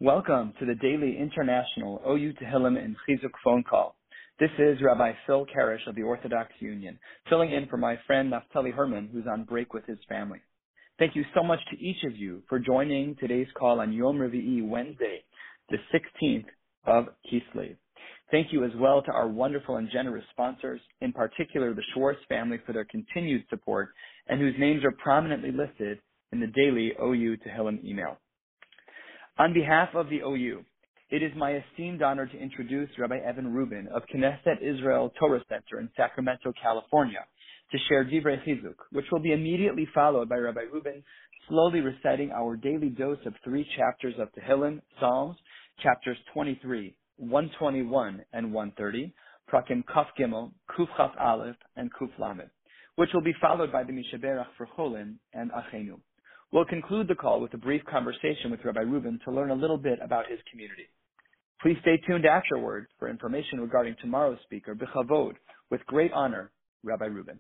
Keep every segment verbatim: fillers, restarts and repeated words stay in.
Welcome to the daily International O U Tehillim and Chizuk phone call. This is Rabbi Phil Karish of the Orthodox Union, filling in for my friend Naftali Herman, who's on break with his family. Thank you so much to each of you for joining today's call on Yom Revi'i, Wednesday, the sixteenth of Kislev. Thank you as well to our wonderful and generous sponsors, in particular the Schwartz family for their continued support, and whose names are prominently listed in the daily O U Tehillim email. On behalf of the O U, it is my esteemed honor to introduce Rabbi Evan Rubin of Knesset Israel Torah Center in Sacramento, California, to share Divrei Chizuk, which will be immediately followed by Rabbi Rubin slowly reciting our daily dose of three chapters of Tehillim, Psalms, chapters twenty-three, one twenty-one, and one thirty, Prakim Kaf Gimel, Kuf Chaf Aleph, and Kuf Lamed, which will be followed by the Mishaberach for Cholin and Achenu. We'll conclude the call with a brief conversation with Rabbi Rubin to learn a little bit about his community. Please stay tuned afterwards for information regarding tomorrow's speaker, B'chavod, with great honor, Rabbi Rubin.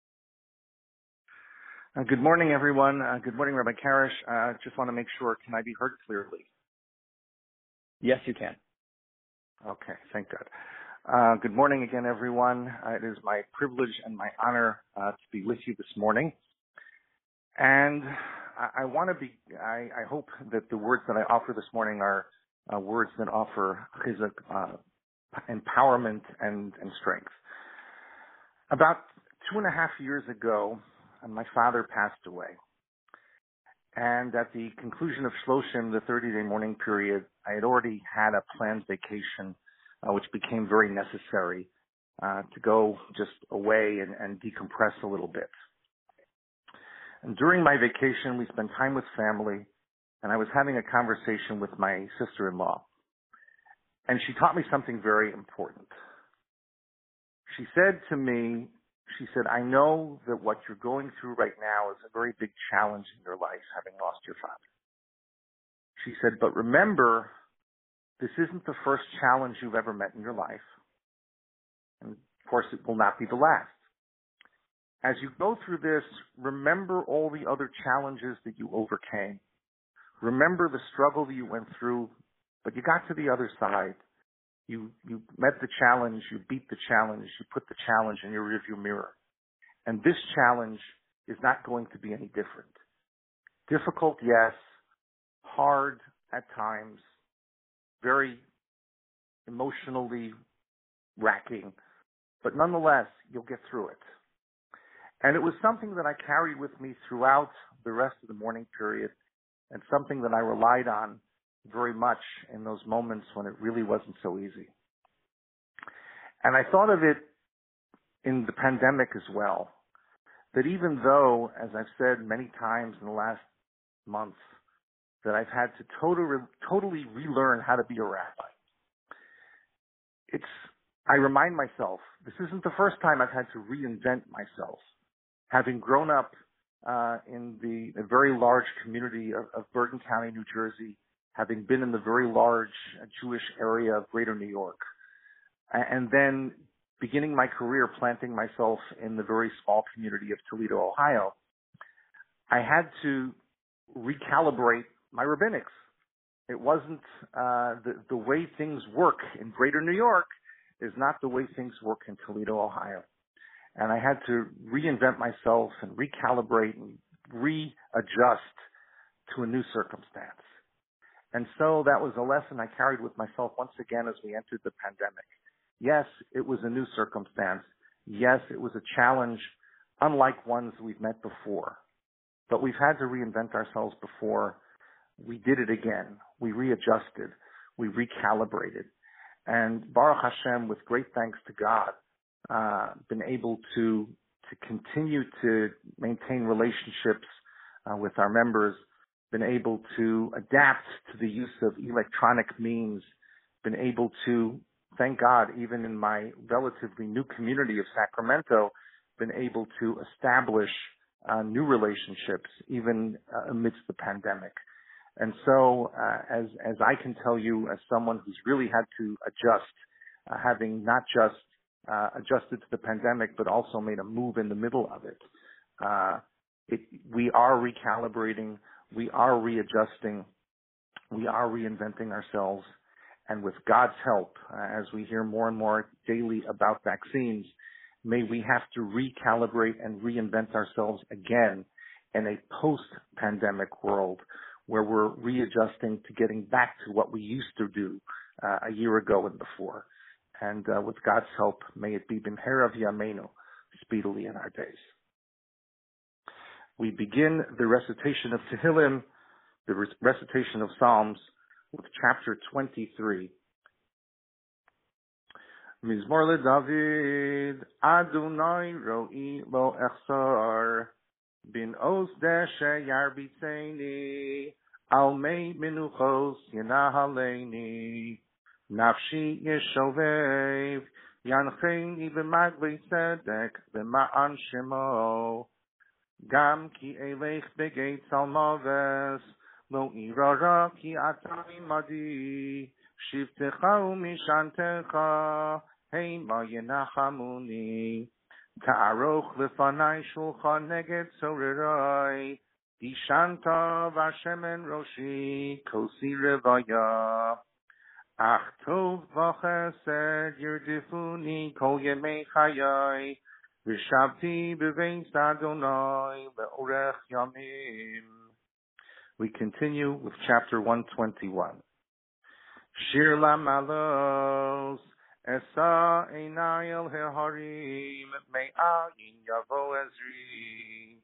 Uh, good morning, everyone. Uh, good morning, Rabbi Karish. I uh, just want to make sure, can I be heard clearly? Yes, you can. Okay, thank God. Uh, good morning again, everyone. Uh, it is my privilege and my honor uh, to be with you this morning. And I, I want to be, I, I hope that the words that I offer this morning are uh, words that offer chizuk, uh, empowerment and, and strength. About two and a half years ago, my father passed away. And at the conclusion of Shloshim, the thirty-day mourning period, I had already had a planned vacation, uh, which became very necessary uh, to go just away and, and decompress a little bit. And during my vacation, we spent time with family, and I was having a conversation with my sister-in-law. And she taught me something very important. She said to me, she said, I know that what you're going through right now is a very big challenge in your life, having lost your father. She said, but remember, this isn't the first challenge you've ever met in your life. And of course, it will not be the last. As you go through this, remember all the other challenges that you overcame. Remember the struggle that you went through, but you got to the other side. You, you met the challenge, you beat the challenge, you put the challenge in your rearview mirror. And this challenge is not going to be any different. Difficult, yes. Hard at times. Very emotionally racking. But nonetheless, you'll get through it. And it was something that I carried with me throughout the rest of the mourning period, and something that I relied on very much in those moments when it really wasn't so easy. And I thought of it in the pandemic as well, that even though, as I've said many times in the last months, that I've had to totally, totally relearn how to be a rabbi, it's, I remind myself, this isn't the first time I've had to reinvent myself. Having grown up uh, in the, the very large community of, of Bergen County, New Jersey, having been in the very large uh, Jewish area of Greater New York, and then beginning my career planting myself in the very small community of Toledo, Ohio, I had to recalibrate my rabbinics. It wasn't uh, the, the way things work in Greater New York is not the way things work in Toledo, Ohio. And I had to reinvent myself and recalibrate and readjust to a new circumstance. And so that was a lesson I carried with myself once again as we entered the pandemic. Yes, it was a new circumstance. Yes, it was a challenge unlike ones we've met before. But we've had to reinvent ourselves before. We did it again. We readjusted. We recalibrated. And Baruch Hashem, with great thanks to God, Uh, been able to to continue to maintain relationships uh, with our members, been able to adapt to the use of electronic means, been able to, thank God, even in my relatively new community of Sacramento, been able to establish uh, new relationships even uh, amidst the pandemic. And so, uh, as as I can tell you, as someone who's really had to adjust, uh, having not just Uh, adjusted to the pandemic, but also made a move in the middle of it. Uh, it we are recalibrating, we are readjusting, We are reinventing ourselves, and with God's help, uh, as we hear more and more daily about vaccines, may we have to recalibrate and reinvent ourselves again in a post-pandemic world where we're readjusting to getting back to what we used to do uh, a year ago and before. And uh, with God's help, may it be b'mhera v'yameinu, speedily in our days. We begin the recitation of Tehillim, the re- recitation of Psalms, with chapter twenty-three. Mizmor LeDavid, Adonai ro'i lo echsar, bin oz deshe yarbitzeni, al mei menuchos yenahaleini, nafshi yeshovev, yancheni b'magvei tzedek, b'ma'an shemo, gam ki elech begeit salmaves, lo irara ki atay madi, shivtecha umishantecha, heima yenachamuni, ta'aroch lefanai shulchan neged sorerai, dishanta vashemen roshi, kosi revaya, ach tov v'chesed yirdifuni kol yemei chayai, v'shavti b'veis Adonai le'orech yamim. We continue with chapter one twenty-one. Shir lamalos, esa einai el heharim, me'ayin yavo Ezri.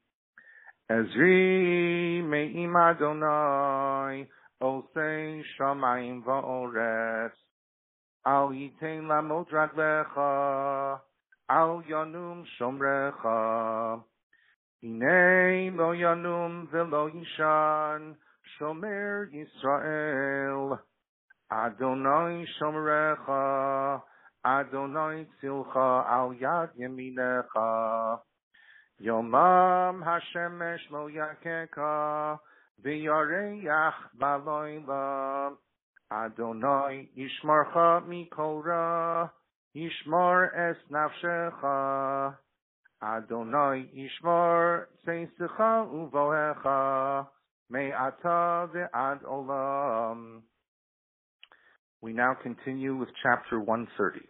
Ezri me'im Adonai, osei shamayim va'oretz. Al yitein lamot raglecha, al yanum shomrecha. Hinei lo yanum velo yishan, shomer Yisrael. Adonai shomerecha, Adonai tzilcha al yad yeminecha. Yomam hashemesh lo yakeka, v'yareach baloila. Adonai yishmarcha mikol ra, yishmar es nafshecha. Adonai yishmar tzeisecha uvohecha, me'ata ve'ad olam. We now continue with chapter one thirty.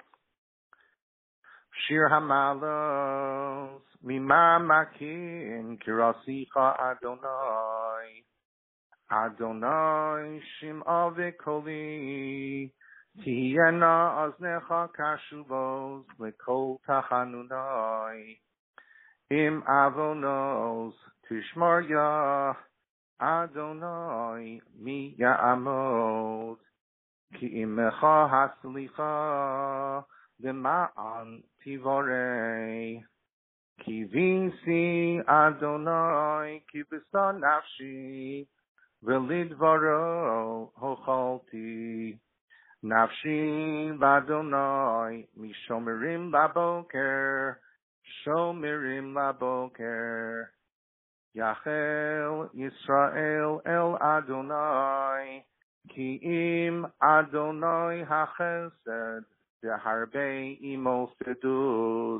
Shir Hamalos, Mima Makin Kirasicha Adonai. Adonai Shim'a V'Koli, Tihiyena Aznecha Kashuvos, L'Kol Tachanunai. Im Avonos Tishmar Ya, Adonai Mi Ya'amod. Ki imecha haslicha dema'an tivorei. Ki vinsi Adonai ki b'sa nafshi v'lidvaro hochalti. Nafshi v'Adonai mishomerim laboker, shomerim laboker. Yachel Yisrael el Adonai, Ki im Adonai hachesed, deharbe imo fedus,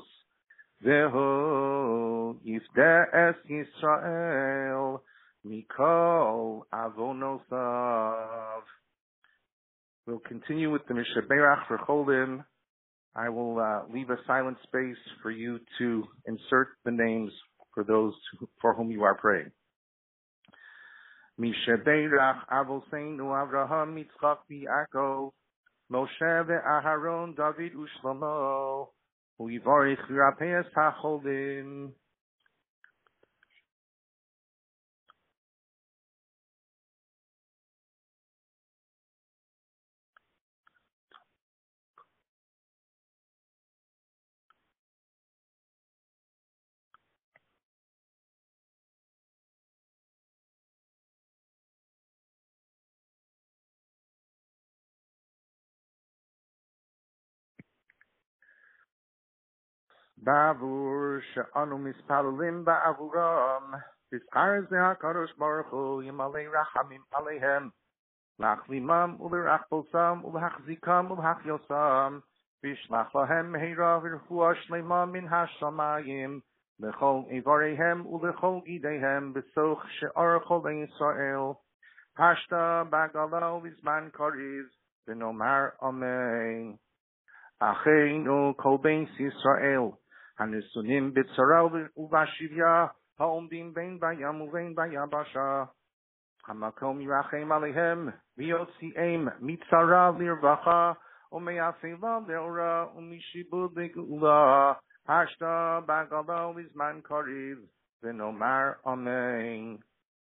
veho yifde es Yisrael, mikol avonosav. We'll continue with the Mishaberach for Cholim. I will uh, leave a silent space for you to insert the names for those for whom you are praying. Mishaberach Avoseinu Avraham Yitzchak Yaakov Moshe ve'Aharon David u'Shlomo u'Yivarich Yirapeas HaCholim. Bavur she'anu mispalalim ba'avuram v'zchar ze HaKadosh Baruch Hu yimalei rachamim aleihem lachlimam u'lerachbosam u'lachzikam u'lachyosam v'shlach lahem meira v'rfua shlema min hashamayim l'chol ivareihem u'lechol gideihem b'soch she'ar chol Yisrael Hashta bagalo vizman kariz v'nomar amen. Acheinu kol beis Yisrael hanesunim b'tzara uvashivya haomdim bein bayam uvein bayabasha hamakom yirachem alehem v'yotzi'em mitzara lirvacha u'meyaseva le'ora u'mishibud le'geula hashta bagalo v'zman kariv v'nomar amen.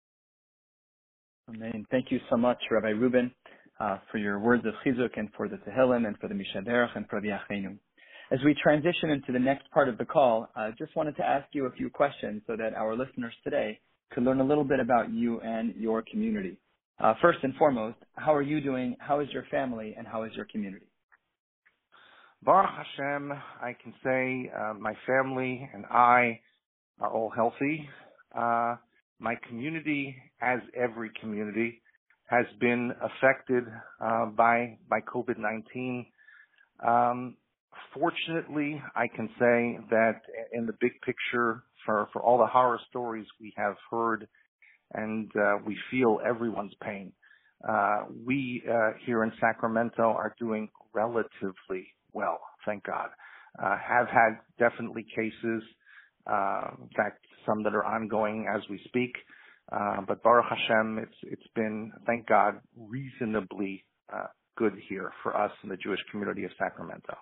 Amen. Thank you so much, Rabbi Reuben, uh, for your words of chizuk and for the Tehillim and for the Mishaderach and for the Acheinu. As we transition into the next part of the call, I uh, just wanted to ask you a few questions so that our listeners today could learn a little bit about you and your community. Uh, first and foremost, how are you doing? How is your family? And how is your community? Baruch Hashem, I can say uh, my family and I are all healthy. Uh, my community, as every community, has been affected uh, by by COVID nineteen. Um, fortunately, I can say that in the big picture, for, for all the horror stories we have heard, and uh, we feel everyone's pain, uh, we uh, here in Sacramento are doing relatively well, thank God. Uh, have had definitely cases, uh, in fact, some that are ongoing as we speak. Uh, but Baruch Hashem, it's it's been, thank God, reasonably uh, good here for us in the Jewish community of Sacramento.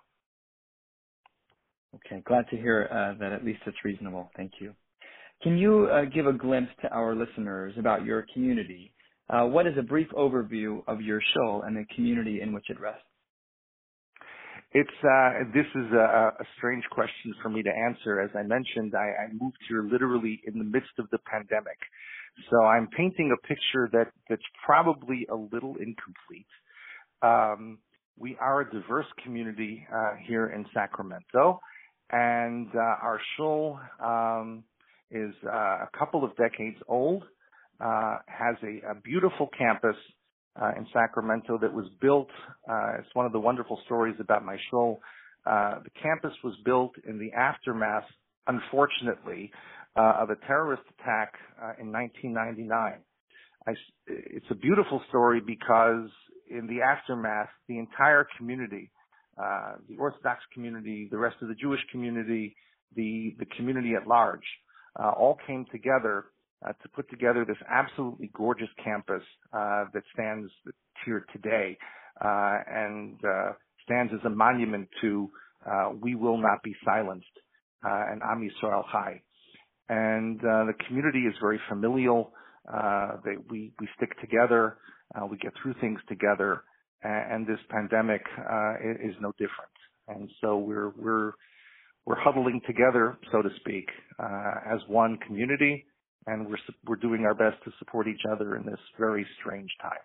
Okay, glad to hear uh, that at least it's reasonable. Thank you. Can you uh, give a glimpse to our listeners about your community? Uh, what is a brief overview of your shul and the community in which it rests? It's uh, this is a, a strange question for me to answer. As I mentioned, I, I moved here literally in the midst of the pandemic, so I'm painting a picture that that's probably a little incomplete. Um, we are a diverse community uh, here in Sacramento, and uh, our shul um, is uh, a couple of decades old. Uh, has a, a beautiful campus Uh, in Sacramento that was built. Uh, it's one of the wonderful stories about my shul. Uh, the campus was built in the aftermath, unfortunately, uh, of a terrorist attack uh, in nineteen ninety-nine. I, it's a beautiful story because in the aftermath, the entire community, uh, the Orthodox community, the rest of the Jewish community, the, the community at large, uh, all came together Uh, to put together this absolutely gorgeous campus uh, that stands here today uh, and uh, stands as a monument to uh, we will not be silenced uh, and Am Yisrael Chai. And uh, the community is very familial. Uh, they, we, we stick together. Uh, we get through things together. And, and this pandemic uh, is no different. And so we're we're we're huddling together, so to speak, uh, as one community. And we're we're doing our best to support each other in this very strange time.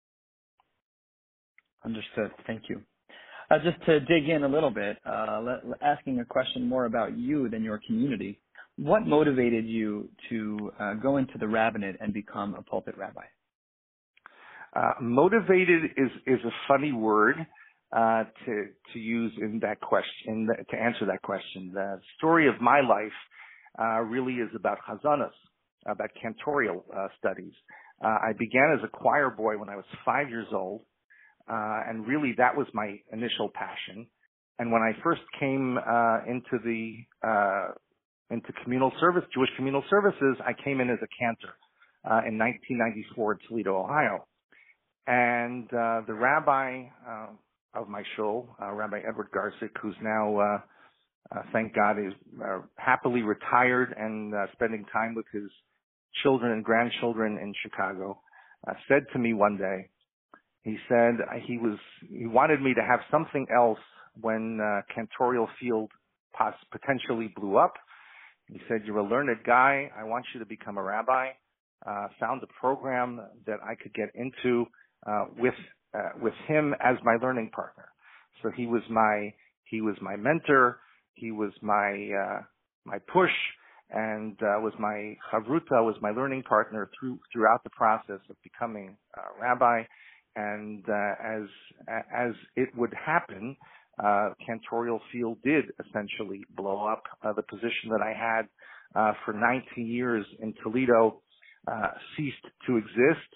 Understood. Thank you. Uh, just to dig in a little bit, uh, let, asking a question more about you than your community, what motivated you to uh, go into the rabbinate and become a pulpit rabbi? Uh, motivated is is a funny word uh, to to use in that question to answer that question. The story of my life uh, really is about chazanas, about cantorial uh, studies. Uh, I began as a choir boy when I was five years old, uh, and really that was my initial passion. And when I first came uh, into the uh, into communal service, Jewish communal services, I came in as a cantor uh, in nineteen ninety-four in Toledo, Ohio. And uh, the rabbi uh, of my shul, uh, Rabbi Edward Garsick, who's now uh, uh, thank God is uh, happily retired and uh, spending time with his children and grandchildren in Chicago, uh, said to me one day, he said he was, he wanted me to have something else when uh, cantorial field pos- potentially blew up. He said, you're a learned guy. I want you to become a rabbi. Uh, found a program that I could get into uh, with uh, with him as my learning partner. So he was my he was my mentor. He was my uh, my push. And uh, was my chavruta, was my learning partner through throughout the process of becoming a rabbi. And uh, as as it would happen, uh, cantorial field did essentially blow up. Uh, the position that I had uh, for nineteen years in Toledo uh, ceased to exist.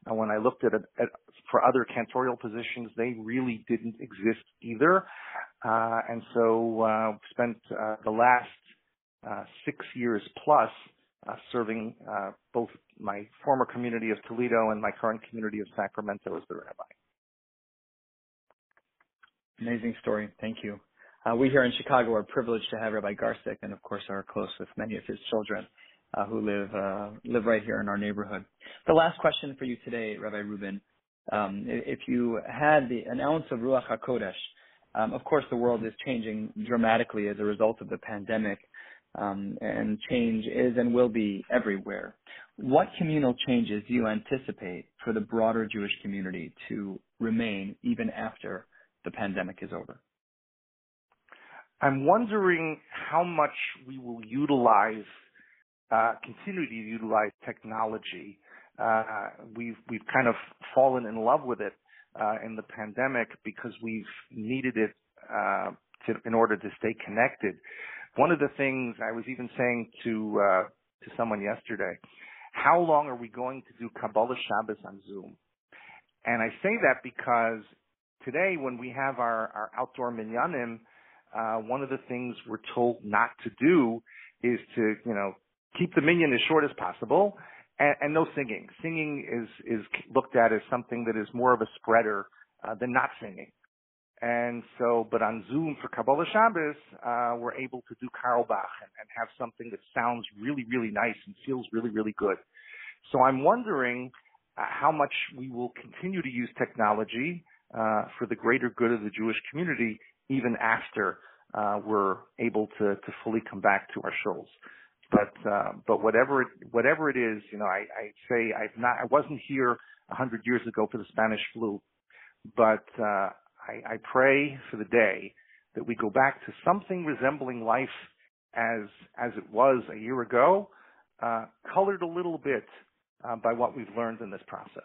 Uh, when I looked at it at, for other cantorial positions, they really didn't exist either. Uh, and so uh, spent uh, the last uh, six years plus uh, serving uh, both my former community of Toledo and my current community of Sacramento as the rabbi. Amazing story. Thank you. Uh, we here in Chicago are privileged to have Rabbi Garsick, and of course are close with many of his children uh, who live uh, live right here in our neighborhood. The last question for you today, Rabbi Rubin, um, if you had the, an ounce of Ruach HaKodesh, um, of course the world is changing dramatically as a result of the pandemic, um, and change is and will be everywhere. What communal changes do you anticipate for the broader Jewish community to remain even after the pandemic is over? I'm wondering how much we will utilize, uh, continue to utilize technology. Uh, we've we've kind of fallen in love with it uh, in the pandemic because we've needed it uh, to, in order to stay connected. One of the things I was even saying to uh, to someone yesterday, how long are we going to do Kabbalah Shabbos on Zoom? And I say that because today, when we have our, our outdoor minyanim, uh, one of the things we're told not to do is to, you know, keep the minyan as short as possible, and, and no singing. Singing is is looked at as something that is more of a spreader uh, than not singing. And so, but on Zoom for Kabbalah Shabbos, uh, we're able to do Karl Bach and, and have something that sounds really, really nice and feels really, really good. So I'm wondering uh, how much we will continue to use technology uh, for the greater good of the Jewish community, even after uh, we're able to, to fully come back to our shuls. But uh, but whatever it, whatever it is, you know, I, I say I've not I wasn't here a hundred years ago for the Spanish flu, but uh, I, I pray for the day that we go back to something resembling life as as it was a year ago, uh, colored a little bit uh, by what we've learned in this process.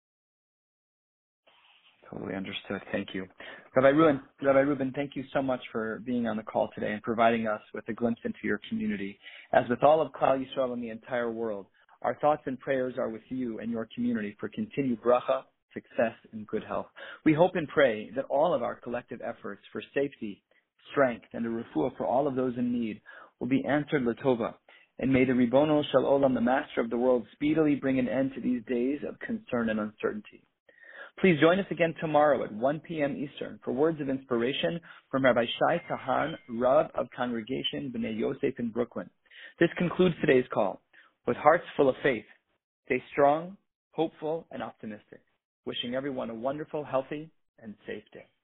Totally understood. Thank you. Rabbi Rubin, Rabbi Rubin, thank you so much for being on the call today and providing us with a glimpse into your community. As with all of Klal Yisrael in the entire world, our thoughts and prayers are with you and your community for continued bracha, success, and good health. We hope and pray that all of our collective efforts for safety, strength, and a refuah for all of those in need will be answered l'tova. And may the Ribono Shel Olam, the Master of the world, speedily bring an end to these days of concern and uncertainty. Please join us again tomorrow at one p.m. Eastern for words of inspiration from Rabbi Shai Kahan, Rav of Congregation B'nai Yosef in Brooklyn. This concludes today's call. With hearts full of faith, stay strong, hopeful, and optimistic. Wishing everyone a wonderful, healthy, and safe day.